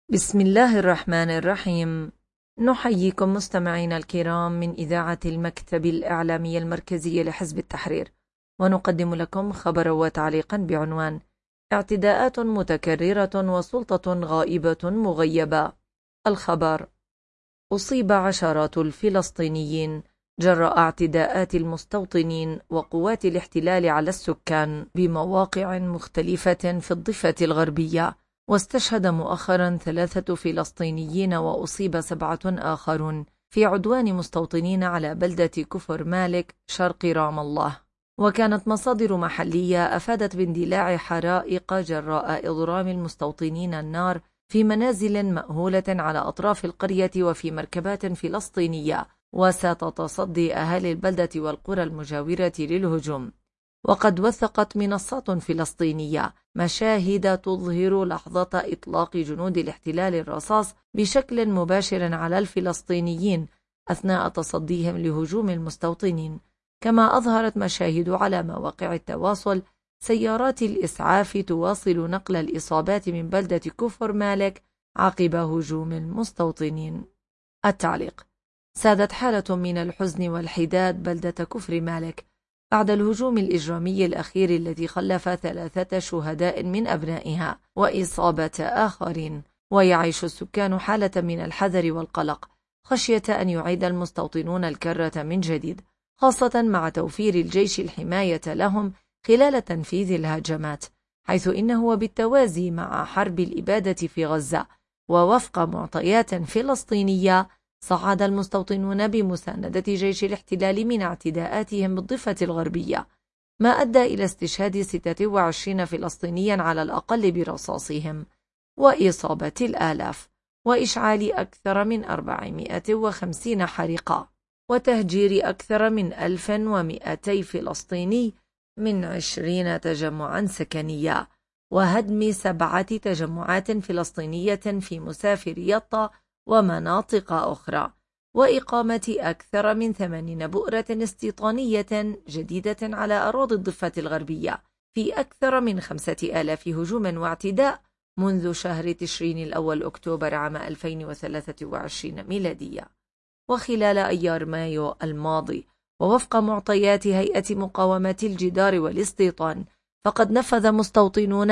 بسم الله الرحمن الرحيم. نحييكم مستمعينا الكرام من إذاعة المكتب الإعلامي المركزي لحزب التحرير، ونقدم لكم خبرا وتعليقا بعنوان: اعتداءات متكررة وسلطة غائبة مغيبة. الخبر: أصيب عشرات الفلسطينيين جراء اعتداءات المستوطنين وقوات الاحتلال على السكان بمواقع مختلفة في الضفة الغربية، واستشهد مؤخرا 3 فلسطينيين وأصيب 7 آخرون في عدوان مستوطنين على بلدة كفر مالك شرق رام الله. وكانت مصادر محلية أفادت باندلاع حرائق جراء إضرام المستوطنين النار في منازل مأهولة على أطراف القرية وفي مركبات فلسطينية وسط تصدي أهالي البلدة والقرى المجاورة للهجوم. وقد وثقت منصات فلسطينية مشاهد تظهر لحظة إطلاق جنود الاحتلال الرصاص بشكل مباشر على الفلسطينيين أثناء تصديهم لهجوم المستوطنين، كما أظهرت مشاهد على مواقع التواصل سيارات الإسعاف تواصل نقل الإصابات من بلدة كفر مالك عقب هجوم المستوطنين. التعليق: سادت حالة من الحزن والحداد بلدة كفر مالك بعد الهجوم الإجرامي الأخير الذي خلف 3 شهداء من أبنائها وإصابة آخرين، ويعيش السكان حالة من الحذر والقلق خشية أن يعيد المستوطنون الكرة من جديد، خاصة مع توفير الجيش الحماية لهم خلال تنفيذ الهجمات، حيث إنه بالتوازي مع حرب الإبادة في غزة ووفق معطيات فلسطينية صعد المستوطنون بمساندة جيش الاحتلال من اعتداءاتهم بالضفة الغربية، ما أدى إلى استشهاد 26 فلسطينيا على الأقل برصاصهم وإصابة الآلاف وإشعال أكثر من 450 حريقة وتهجير أكثر من 1200 فلسطيني من 20 تجمعا سكنية وهدم 7 تجمعات فلسطينية في مسافر يطا ومناطق أخرى، وإقامة أكثر من 80 بؤرة استيطانية جديدة على أراضي الضفة الغربية في أكثر من 5000 هجوم واعتداء منذ شهر تشرين الأول أكتوبر عام 2023 ميلادية. وخلال أيار مايو الماضي، ووفق معطيات هيئة مقاومة الجدار والاستيطان، فقد نفذ مستوطنون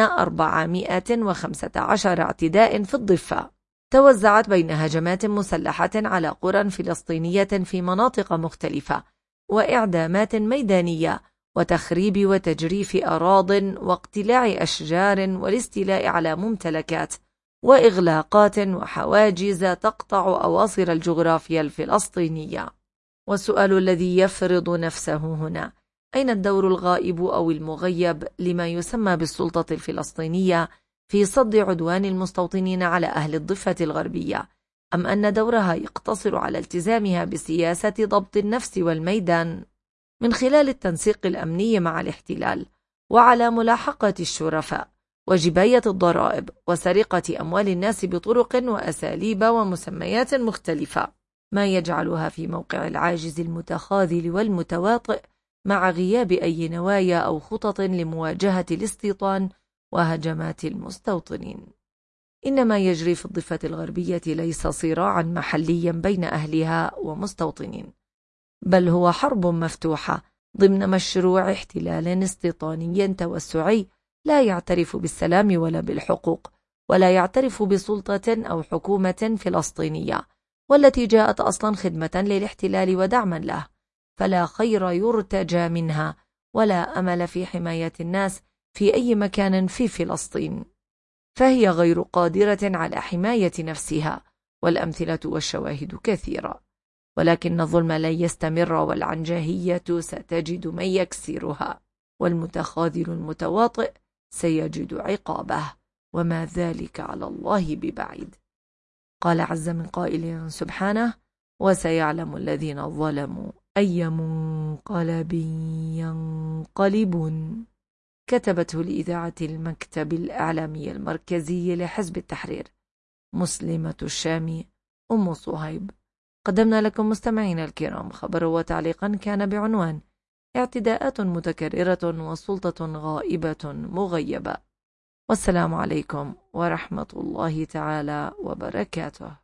415 اعتداء في الضفة، توزعت بين هجمات مسلحة على قرى فلسطينية في مناطق مختلفة، وإعدامات ميدانية، وتخريب وتجريف أراض، واقتلاع أشجار، والاستيلاء على ممتلكات، وإغلاقات وحواجز تقطع أواصر الجغرافيا الفلسطينية. والسؤال الذي يفرض نفسه هنا: أين الدور الغائب أو المغيب لما يسمى بالسلطة الفلسطينية في صد عدوان المستوطنين على أهل الضفة الغربية؟ أم أن دورها يقتصر على التزامها بسياسة ضبط النفس والميدان من خلال التنسيق الأمني مع الاحتلال، وعلى ملاحقة الشرفاء وجباية الضرائب وسرقة أموال الناس بطرق وأساليب ومسميات مختلفة، ما يجعلها في موقع العاجز المتخاذل والمتواطئ مع غياب أي نوايا أو خطط لمواجهة الاستيطان وهجمات المستوطنين. إن ما يجري في الضفة الغربية ليس صراعا محليا بين أهلها ومستوطنين، بل هو حرب مفتوحة ضمن مشروع احتلال استيطاني توسعي لا يعترف بالسلام ولا بالحقوق، ولا يعترف بسلطة أو حكومة فلسطينية، والتي جاءت أصلا خدمة للاحتلال ودعما له، فلا خير يرتجى منها ولا أمل في حماية الناس في أي مكان في فلسطين، فهي غير قادرة على حماية نفسها، والأمثلة والشواهد كثيرة. ولكن الظلم لن يستمر، والعنجهية ستجد من يكسرها، والمتخاذل المتواطئ سيجد عقابه، وما ذلك على الله ببعيد. قال عز من قائل سبحانه: وسيعلم الذين ظلموا أي منقلب ينقلبون. كتبته لإذاعة المكتب الإعلامي المركزي لحزب التحرير مسلمة الشامي أم صهيب. قدمنا لكم مستمعينا الكرام خبر وتعليقا كان بعنوان: اعتداءات متكررة وسلطة غائبة مغيبة. والسلام عليكم ورحمة الله تعالى وبركاته.